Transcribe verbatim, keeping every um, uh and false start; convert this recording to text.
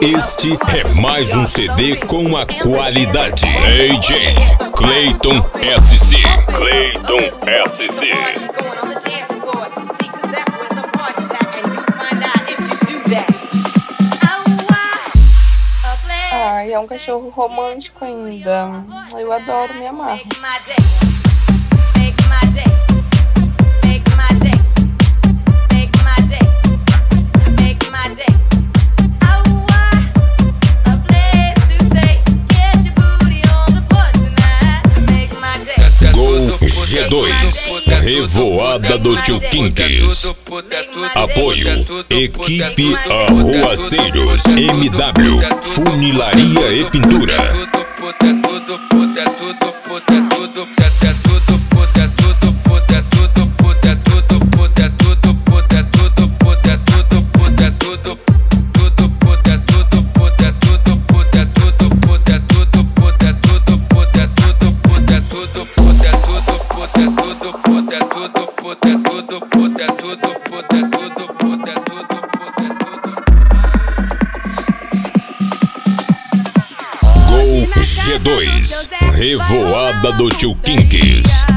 Este é mais um C D com a qualidade. D J Clayton S C. Clayton S C. Ai, é um cachorro romântico ainda. Eu adoro, me amarro. Gol G dois, Revoada do Tio Kinks. Apoio, Equipe Arruaceiros, M W, Funilaria e Pintura. Gol G dois, Revoada do Tio Kinks.